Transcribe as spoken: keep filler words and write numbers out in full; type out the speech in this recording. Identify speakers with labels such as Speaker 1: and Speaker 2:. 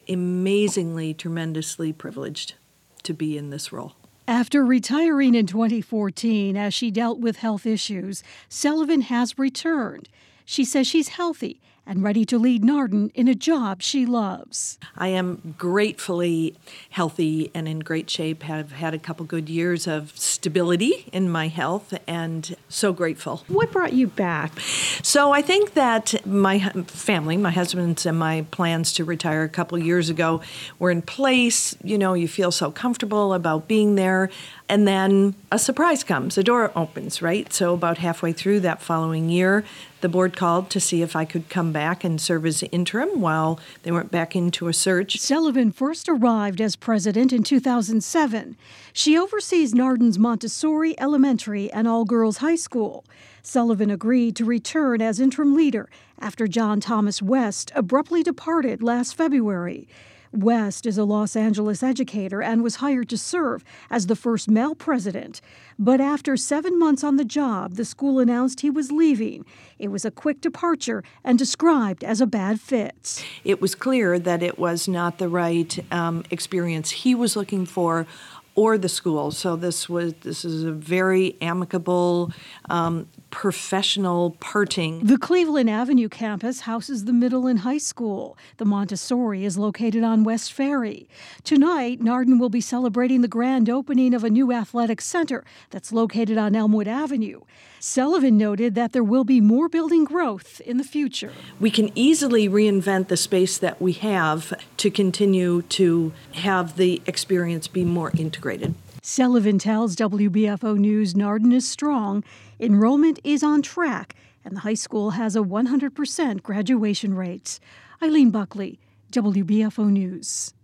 Speaker 1: amazingly, tremendously privileged to be in this role.
Speaker 2: After retiring in twenty fourteen as she dealt with health issues, Sullivan has returned. She says she's healthy and ready to lead Naarden in a job she loves.
Speaker 1: I am gratefully healthy and in great shape, have had a couple good years of stability in my health, and so grateful.
Speaker 2: What brought you back?
Speaker 1: So I think that my family, my husband's and my plans to retire a couple years ago were in place. You know, you feel so comfortable about being there. And then a surprise comes, a door opens, right? So about halfway through that following year, the board called to see if I could come back and serve as interim while they went back into a search.
Speaker 2: Sullivan first arrived as president in two thousand seven. She oversees Naarden's Montessori Elementary and all-girls high school. Sullivan agreed to return as interim leader after John Thomas West abruptly departed last February. West is a Los Angeles educator and was hired to serve as the first male president. But after seven months on the job, the school announced he was leaving. It was a quick departure and described as a bad fit.
Speaker 1: It was clear that it was not the right um, experience he was looking for or the school. So this was this is a very amicable, um, professional parting.
Speaker 2: The Cleveland Avenue campus houses the middle and high school. The Montessori is located on West Ferry. Tonight, Naarden will be celebrating the grand opening of a new athletic center that's located on Elmwood Avenue. Sullivan noted that there will be more building growth in the future.
Speaker 1: We can easily reinvent the space that we have to continue to have the experience be more integrated.
Speaker 2: Sullivan tells W B F O News Naarden is strong, enrollment is on track, and the high school has a one hundred percent graduation rate. Eileen Buckley, W B F O News.